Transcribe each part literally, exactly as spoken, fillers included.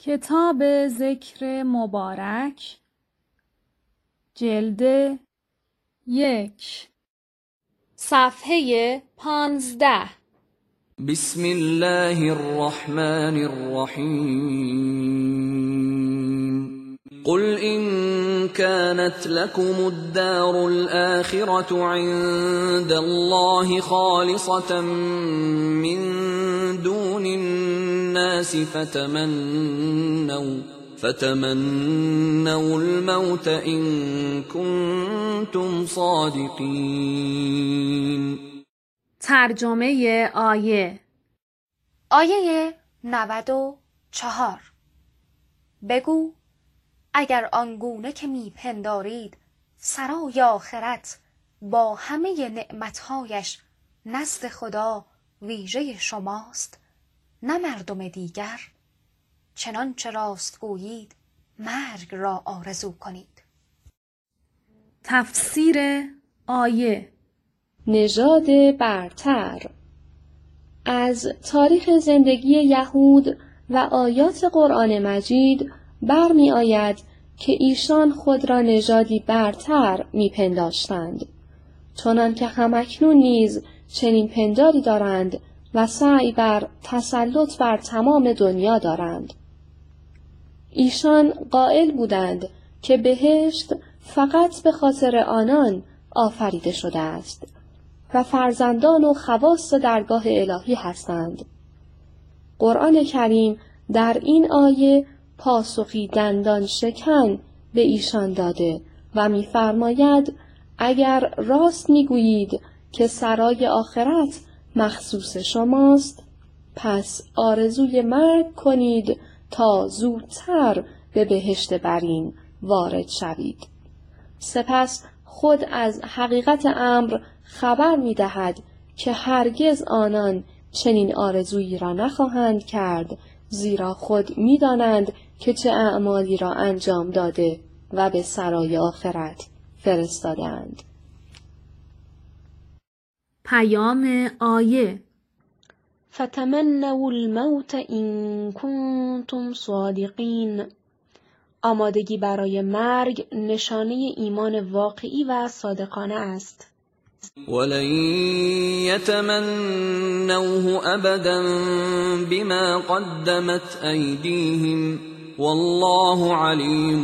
کتاب ذکر مبارک جلد یک صفحه پانزده. بسم الله الرحمن الرحیم. قل إن كانت لكم الدار الآخرة عند الله خالصة من دون الناس فتمنوا فتمنوا الموت إن كنتم صادقين. ترجمه آیه. آیه نود و چهار. بگو اگر آنگونه که میپندارید سرای آخرت با همه نعمتهایش نزد خدا ویژه شماست نه مردم دیگر، چنانچه راست گویید مرگ را آرزو کنید. تفسیر آیه. نژاد برتر. از تاریخ زندگی یهود و آیات قرآن مجید برمی آید که ایشان خود را نژادی برتر می پنداشتند، چنان که همکنون نیز چنین پنداری دارند و سعی بر تسلط بر تمام دنیا دارند. ایشان قائل بودند که بهشت فقط به خاطر آنان آفریده شده است و فرزندان و خواص درگاه الهی هستند. قرآن کریم در این آیه پاسخی دندان شکن به ایشان داده و می‌فرماید اگر راست می‌گویید که سرای آخرت مخصوص شماست، پس آرزوی مرگ کنید تا زودتر به بهشت برین وارد شوید. سپس خود از حقیقت امر خبر می‌دهد که هرگز آنان چنین آرزویی را نخواهند کرد، زیرا خود می‌دانند که چه اعمالی را انجام داده و به سرای آخرت فرستادند. پیام آیه. فتمنوا الموت ان کنتم صادقین. آمادگی برای مرگ نشانه ایمان واقعی و صادقانه است. ولن يتمنوه ابدا بما قدمت ایدیهم والله علیم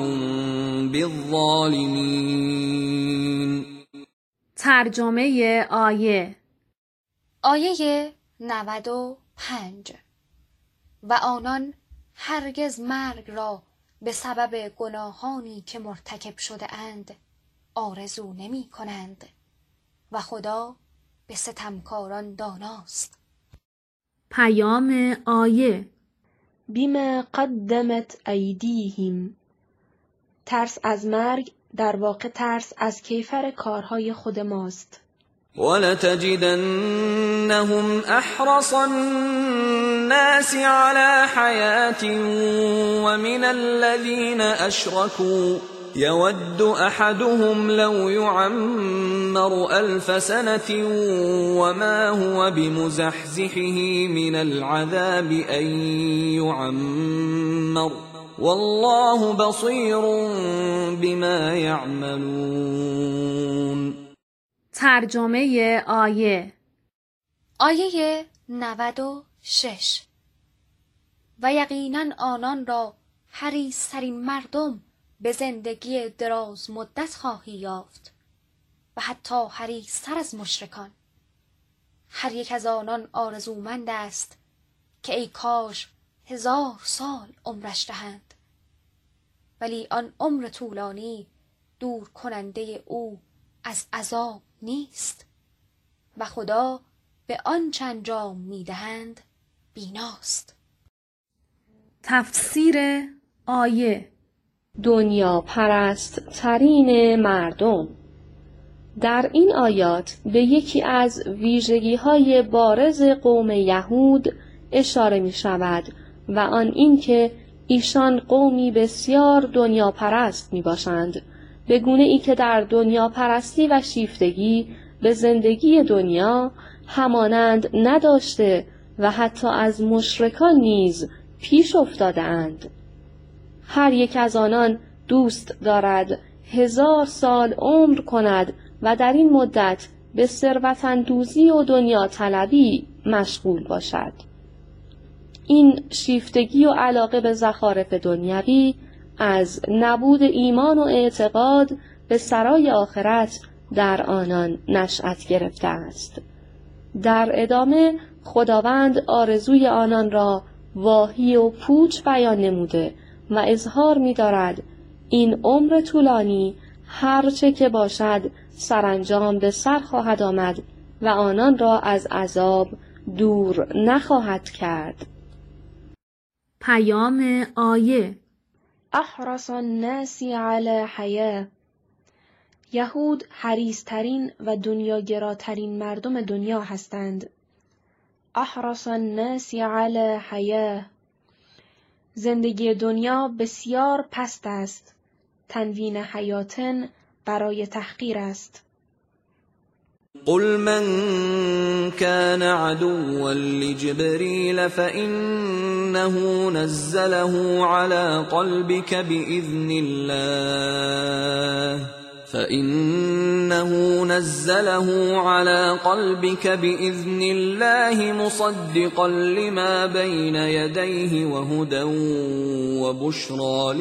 بالظالمین. ترجمه آیه. آیه نود و پنج. و آنان هرگز مرگ را به سبب گناهانی که مرتکب شده اند آرزو نمی کنند و خدا به ستمکاران داناست. پیام آیه. بما قدمت ایدیهم. ترس از مرگ در واقع ترس از کیفر کارهای خود ماست. ولتجدنهم احرص الناس على حياة ومن الذين اشركوا يود احدهم لو يعمر الف سنة وما هو بمزحزحه من العذاب ان يعمر والله بصير بما يعملون. ترجمه آیه. آیه نود و شش. و یقینا آنان را حریص‌ترین مردم به زندگی دراز مدت خواهی یافت و حتی حریص‌تر از مشرکان. هر یک از آنان آرزومند است که ای کاش هزار سال عمرش دهند، ولی آن عمر طولانی دور کننده او از عذاب نیست و خدا به آنچه انجام می‌دهند بیناست. تفسیر آیه. دنیا پرست ترین مردم. در این آیات به یکی از ویژگی‌های بارز قوم یهود اشاره می‌شود و آن این که ایشان قومی بسیار دنیا پرست می‌باشند، به گونه ای که در دنیا پرستی و شیفتگی به زندگی دنیا همانند نداشته و حتی از مشرکان نیز پیش افتاده‌اند. هر یک از آنان دوست دارد هزار سال عمر کند و در این مدت به ثروت اندوزی و دنیا طلبی مشغول باشد. این شیفتگی و علاقه به زخارف دنیوی از نبود ایمان و اعتقاد به سرای آخرت در آنان نشأت گرفته است. در ادامه خداوند آرزوی آنان را واهی و پوچ بیان نموده و اظهار می دارد این عمر طولانی هرچه که باشد سرانجام به سر خواهد آمد و آنان را از عذاب دور نخواهد کرد. پیام آیه: احرص الناس علی حیاه. یهود حریص‌ترین و دنیاگراترین مردم دنیا هستند. احرص الناس علی حیاه. زندگی دنیا بسیار پست است. تنوین حیاتن برای تحقیر است. قل من كان عدوا لجبريل فإنه نزله على قلبك بإذن الله فإنه نزله على قلبك بإذن الله مصدقا لما بين يديه وهدى وبشرى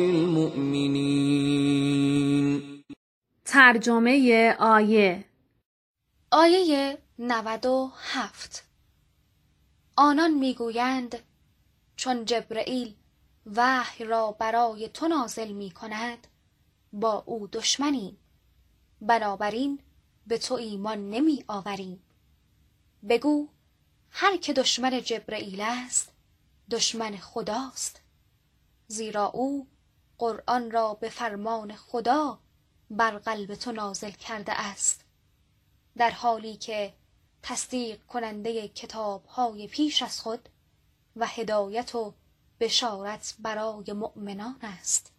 للمؤمنين. ترجمه آیه: آیه نود و هفت. آنان میگویند چون جبرئیل وحی را برای تو نازل می کند با او دشمنیم، بنابراین به تو ایمان نمی آوریم. بگو هر که دشمن جبرئیل است دشمن خداست، زیرا او قرآن را به فرمان خدا بر قلب تو نازل کرده است، در حالی که تصدیق کننده کتاب‌های پیش از خود و هدایت و بشارت برای مؤمنان است.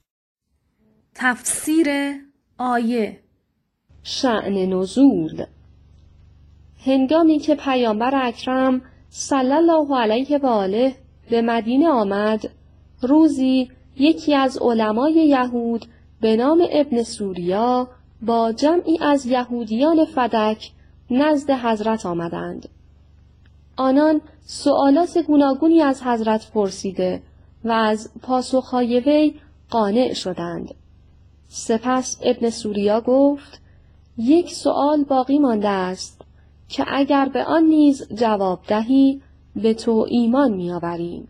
تفسیر آیه: شأن نزول. هنگامی که پیامبر اکرم صلی الله علیه و آله به مدینه آمد، روزی یکی از علمای یهود به نام ابن سوریا با جمعی از یهودیان فدک نزد حضرت آمدند. آنان سؤالات گوناگونی از حضرت پرسیده و از پاسخهای وی قانع شدند. سپس ابن سوریا گفت: یک سؤال باقی مانده است که اگر به آن نیز جواب دهی به تو ایمان می‌آوریم.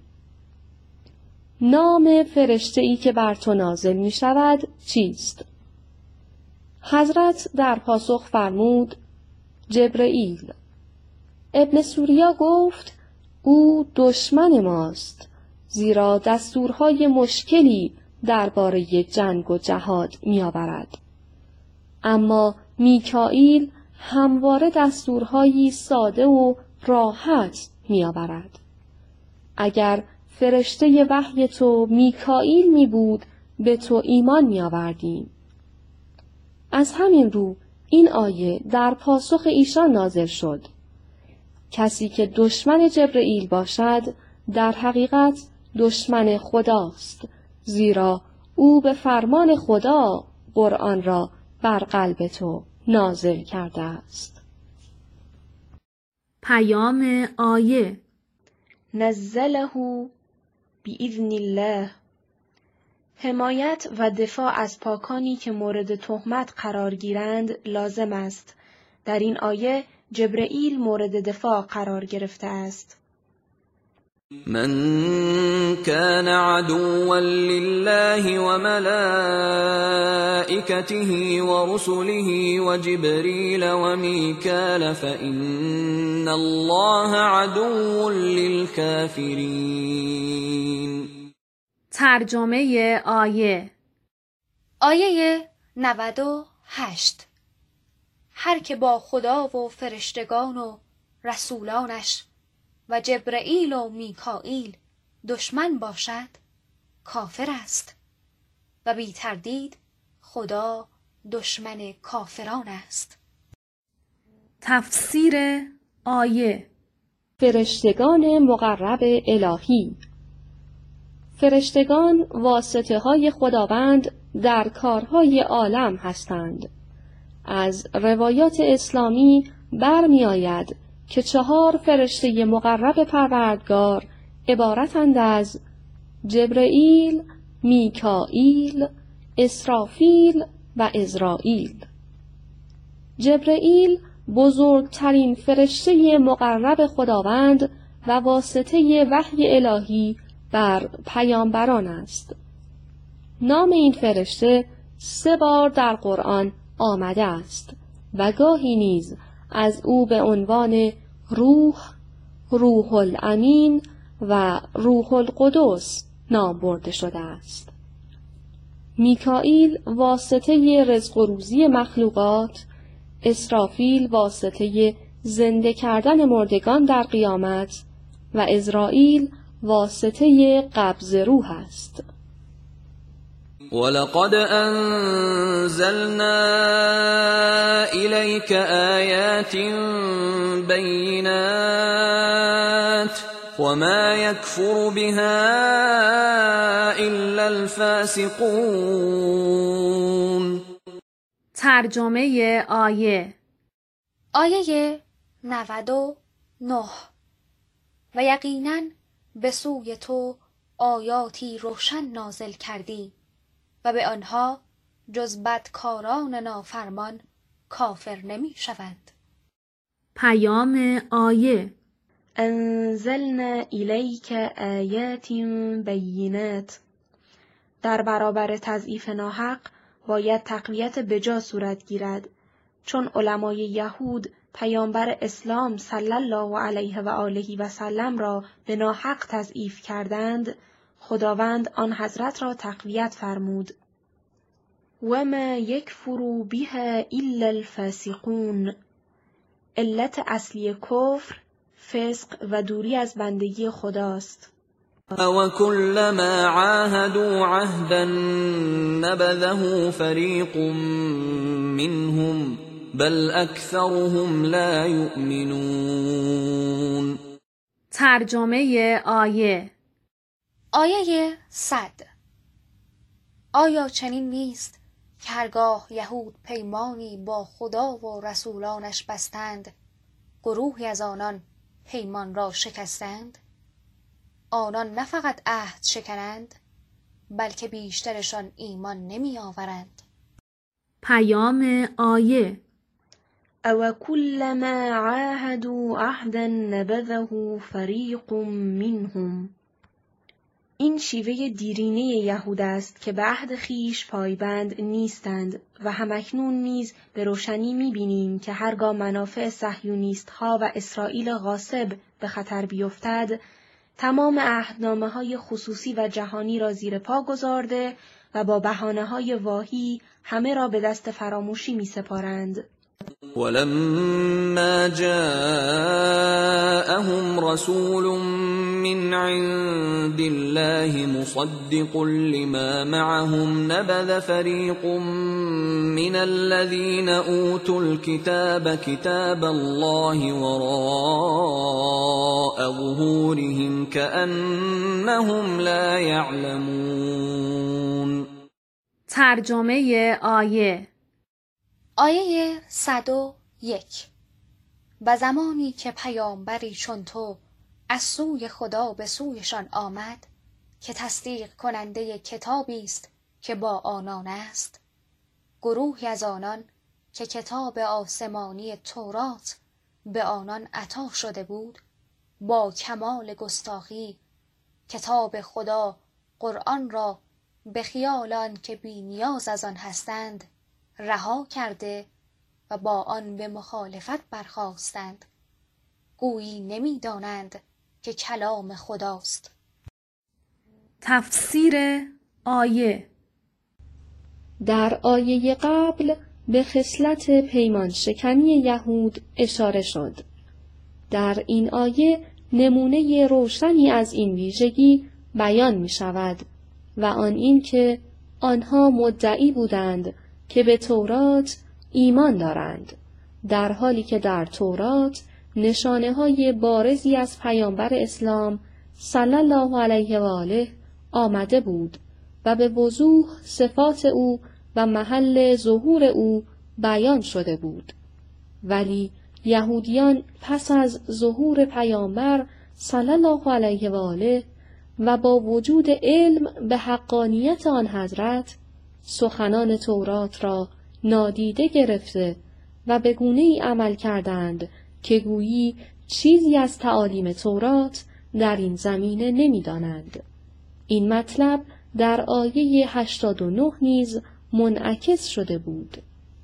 نام فرشته‌ای که بر تو نازل می شود چیست؟ حضرت در پاسخ فرمود: جبرئیل. ابن سوریا گفت: او دشمن ماست، زیرا دستورهای مشکلی درباره جنگ و جهاد می آورد. اما میکائیل همواره دستورهایی ساده و راحت می آورد. اگر فرشته وحی تو میکائیل می بود به تو ایمان می آوردیم. از همین رو این آیه در پاسخ ایشان نازل شد. کسی که دشمن جبرئیل باشد در حقیقت دشمن خداست، زیرا او به فرمان خدا قرآن را بر قلب تو نازل کرده است. پیام آیه: نزله بإذن الله. حمایت و دفاع از پاکانی که مورد تهمت قرار گیرند لازم است. در این آیه جبرئیل مورد دفاع قرار گرفته است. من كان عدوا لله وملائكته ورسله وجبريل وميكال فإن الله عدو للكافرين. ترجمه آیه: آیه نود و هشت. هر که با خدا و فرشتگان و رسولانش و جبرئیل و میکائیل دشمن باشد کافر است و بی تردید خدا دشمن کافران است. تفسیر آیه: فرشتگان مقرب الهی. فرشتگان واسطه های خداوند در کارهای عالم هستند. از روایات اسلامی برمی آید که چهار فرشته مقرب پروردگار عبارتند از جبرئیل، میکائیل، اسرافیل و عزرائیل. جبرئیل بزرگترین فرشته مقرب خداوند و واسطه وحی الهی بر پیامبران است. نام این فرشته سه بار در قرآن آمده است و گاهی نیز از او به عنوان روح، روح الامین و روح القدس نام برده شده است. میکائیل واسطه رزق و روزی مخلوقات، اسرافیل واسطه زنده کردن مردگان در قیامت و عزرائیل واسطه قبض روح است. وَلَقَدْ أَنزَلْنَا إِلَيْكَ آيَاتٍ بَيِّنَاتٍ وَمَا يَكْفُرُ بِهَا إِلَّا الْفَاسِقُونَ. ترجمه آیه. آیه نود و نه. و یقیناً به سوی تو آیاتی روشن نازل کردی و به آنها جز بدکاران نافرمان کافر نمی شوند. پیام آیه. انزلنا الیک آیات بینات. در برابر تضعیف ناحق باید تقویت بجا صورت گیرد، چون علمای یهود پیامبر اسلام صلی الله علیه و آله و سلم را به ناحق تضعیف کردند، خداوند آن حضرت را تقویت فرمود. و ما یکفر بها الا الفاسقون. علت اصلی کفر فسق و دوری از بندگی خداست. او كلما عاهدوا عهدا نبذه فريق منهم بل اکثرهم لا یؤمنون. ترجمه آیه. آیه صد. آیا چنین نیست که هرگاه یهود پیمانی با خدا و رسولانش بستند، گروهی از آنان پیمان را شکستند؟ آنان نه فقط عهد شکنند، بلکه بیشترشان ایمان نمی آورند. پیام آیه. او كلما عاهدوا عهدا نبذه فریق منهم. این شیوه دیرینه یهود است که به عهد خویش پایبند نیستند و همکنون نیز به روشنی می‌بینیم که هرگاه منافع صهیونیست‌ها و اسرائیل غاصب به خطر بیفتد، تمام عهدنامه‌های خصوصی و جهانی را زیر پا گذارده و با بهانه‌های واهی همه را به دست فراموشی می‌سپارند. ولما جاءهم رسول من عند الله مصدق لما معهم نبذ فريق من الذين أوتوا الكتاب كتاب الله وراء ظهورهم كأنهم لا يعلمون. ترجمه آیه. آیه صد و یک. و زمانی که پیامبری چون تو از سوی خدا به سویشان آمد که تصدیق کننده کتابی است که با آنان است، گروهی از آنان که کتاب آسمانی تورات به آنان عطا شده بود، با کمال گستاخی کتاب خدا قرآن را به خیال آن که بی نیاز از آن هستند رها کرده و با آن به مخالفت برخاستند، گویی نمی دانند که کلام خداست. تفسیر آیه. در آیه قبل به خصلت پیمان شکنی یهود اشاره شد. در این آیه نمونه روشنی از این ویژگی بیان می شود و آن این که آنها مدعی بودند که به تورات ایمان دارند، در حالی که در تورات نشانه های بارزی از پیامبر اسلام صلی الله علیه و آله آمده بود و به وضوح صفات او و محل ظهور او بیان شده بود. ولی یهودیان پس از ظهور پیامبر صلی الله علیه و آله و با وجود علم به حقانیت آن حضرت، سخنان تورات را نادیده گرفته و به گونه‌ای عمل کردند که گویی چیزی از تعالیم تورات در این زمینه نمی‌دانند. این مطلب در آیه هشتاد و نه نیز منعکس شده بود.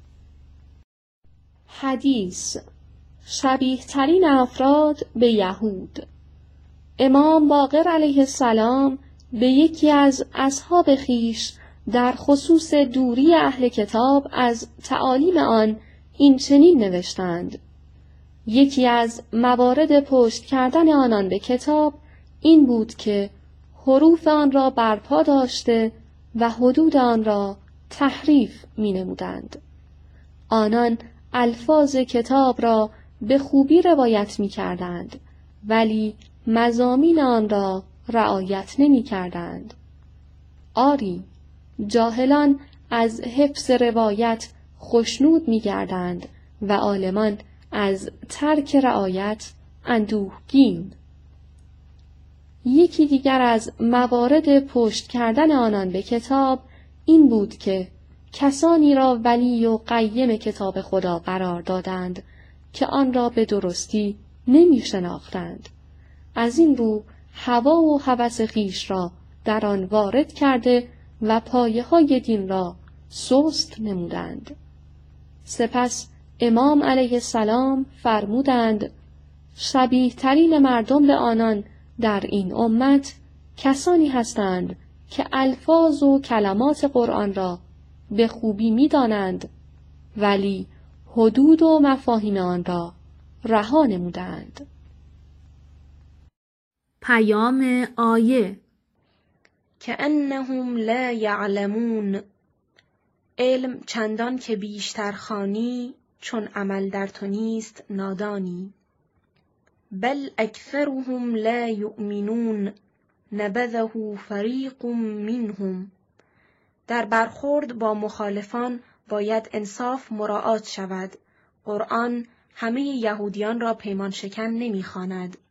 حدیث: شبیه ترین افراد به یهود. امام باقر علیه السلام به یکی از اصحاب خیش در خصوص دوری اهل کتاب از تعالیم آن این چنین نوشتند: یکی از موارد پشت کردن آنان به کتاب این بود که حروف آن را برپا داشته و حدود آن را تحریف می نمودند. آنان الفاظ کتاب را به خوبی روایت می کردند ولی مضامین آن را رعایت نمی کردند. آری، جاهلان از حفظ روایت خشنود می گردند و عالمان از ترک رعایت اندوهگین. یکی دیگر از موارد پشت کردن آنان به کتاب این بود که کسانی را ولی و قیم کتاب خدا قرار دادند که آن را به درستی نمی شناختند. از این رو هوا و هوس خویش را در آن وارد کرده و پایه های دین را سست نمودند. سپس امام علیه السلام فرمودند: شبیه ترین مردم به آنان در این امت کسانی هستند که الفاظ و کلمات قرآن را به خوبی می دانند ولی حدود و مفاهیم آن را رها نمودند. پیام آیه: کأنهم لا یعلمون. علم چندان که بیشتر خوانی چون عمل در تو نیست نادانی. بل اکثرهم لا یؤمنون نبذه فریق منهم. در برخورد با مخالفان باید انصاف مراعات شود. قرآن همه یهودیان را پیمان شکن نمی‌خواند.